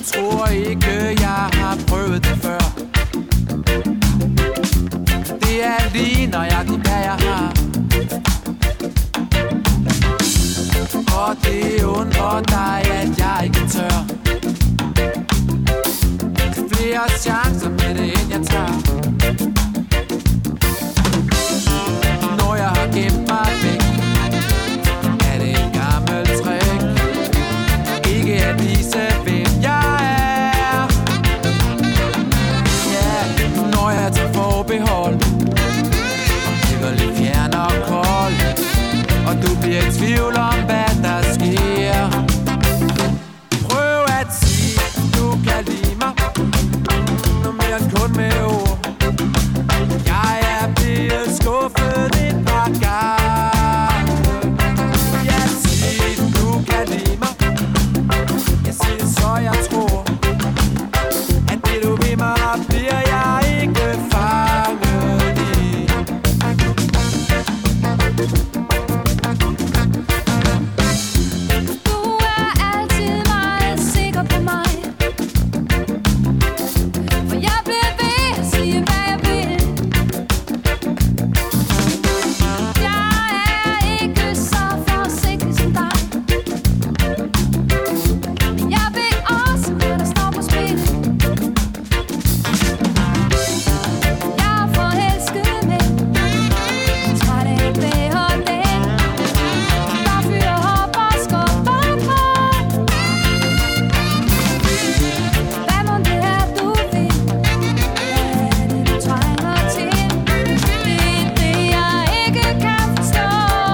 tror ikke, jeg har prøvet det før. Det er lige nøjagtigt, hvad jeg har. Og det undrer dig, at jeg ikke tør. Flere chancer med det, end jeg tør. Når jeg har gemt mig væk, er det en gammel trick. Ikke at vise, hvem jeg er. Ja, når jeg tager forbehold og ligger lidt fjern og kold, og du bliver i tvivl om, hvad der sker. Prøv at sige, du kan lide mig, noget mere end kun med ord. Jeg er blevet skuffet et par gange. Jeg siger, du kan lide mig. Jeg siger, så jeg tror, at det du vil mig, bliver jeg ikke fanget i. Du er altid meget sikker på mig, for jeg bliver ved at sige, hvad jeg vil. Jeg er ikke så forsigtig som dig, men jeg ved også, hvad der står på spil. Jeg er forelsket med, træt af bægerlæg, der fyrer op og skubber på. Hvad må det er, du vil? Hvad er det, du trænger til? Det er det, jeg ikke kan forstå.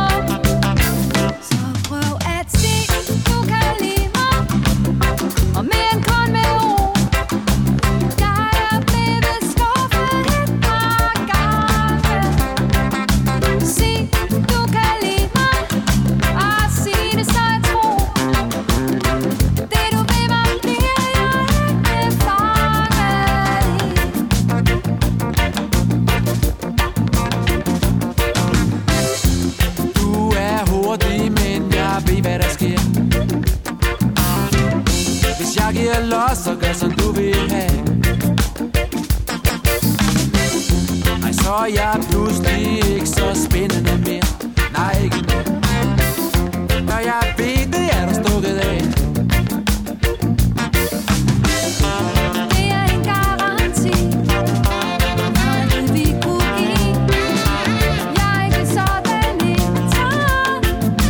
Så prøv at sige, du kan lide mig, og mere end kun med ord. Jeg er blevet skuffet et par gange. Sig, du kan lide mig, og sig det, så jeg tror. Det du vil mig, bliver jeg ikke fanget i. Du er hurtig, men jeg ved, hvad der sker. Hvis jeg giver los, så gør som du vil have. Nej, så er jeg pludselig ikke så spændende mere. Nej, ikke mere. Når jeg ved, det er du stukket af. Det er en garanti for det, vi kunne give. Jeg er ikke sådan en tarn.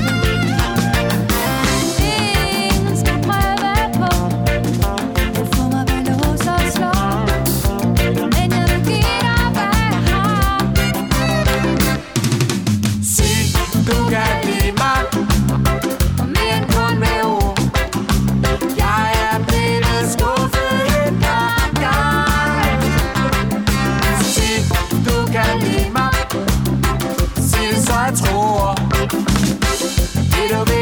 Ingen skal prøve på at få mig ved lås og slå, men jeg vil give dig, hvad jeg har. Sig, du kan lide mig, Og mere end kun med ord. jeg er blevet skuffet et par gange. Sig, du kan lide mig, sig det, så jeg tror. Det du vil